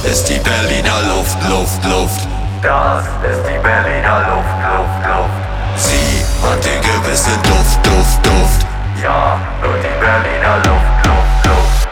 ist die Berliner Luft, Luft, Luft. Das ist die Berliner Luft, Luft, Luft. Sie hat den gewissen Duft, Duft, Duft. Ja, nur die Berliner Luft, Luft, Luft.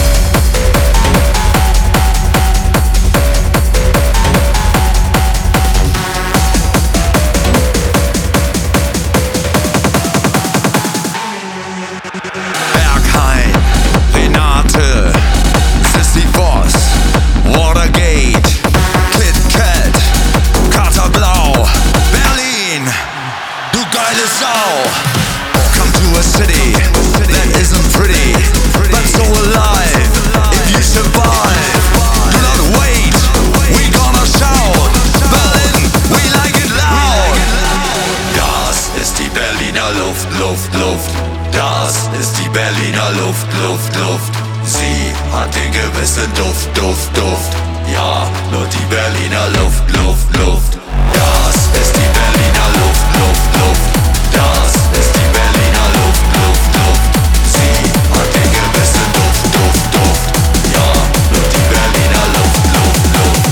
Berghain, Renate, Sissy Voss, Watergate, Kit Kat, Kater Blau, Berlin, du geile Sau. Come to a city that isn't pretty, but so alive. If you survive, do not wait, we gonna shout. Berlin, we like it loud. Das ist die Berliner Luft, Luft, Luft. Das ist die Berliner Luft, Luft, Luft. Sie hat den gewissen Duft, Duft, Duft. Ja, nur die Berliner Luft, Luft, Luft. Das ist die Berliner Luft, Luft, Luft. Das ist die Berliner Luft, Luft, Luft. Sie hat den gewissen Duft, Duft, Duft. Ja, nur die Berliner Luft, Luft, Luft.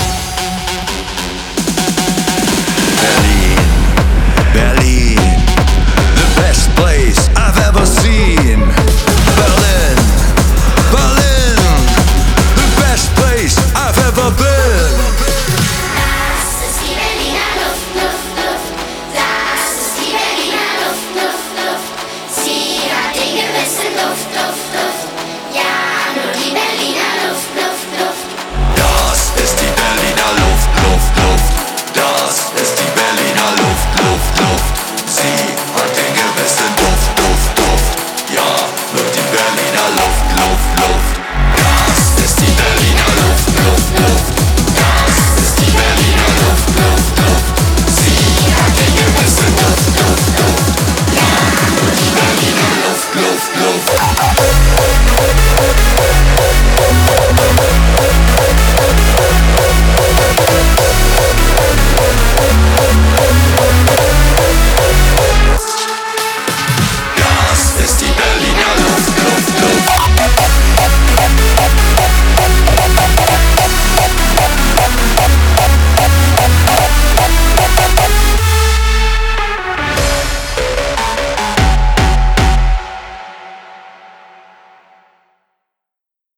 Berlin, Berlin, the best place I've ever seen. Berlin, Berlin, the best place I've ever been. Das ist die Berliner Luft, Luft, Luft. Das ist die Berliner Luft, Luft, Luft. Sie hat den gewissen Duft, Duft, Duft. Ja, nur die Berliner Luft, Luft, Luft. Das ist die Berliner Luft, Luft, Luft. Das ist die Berliner Luft, Luft, Luft. Sie hat den gewissen Duft, Duft, Duft. Ja, nur die Berliner Luft, Luft, Luft.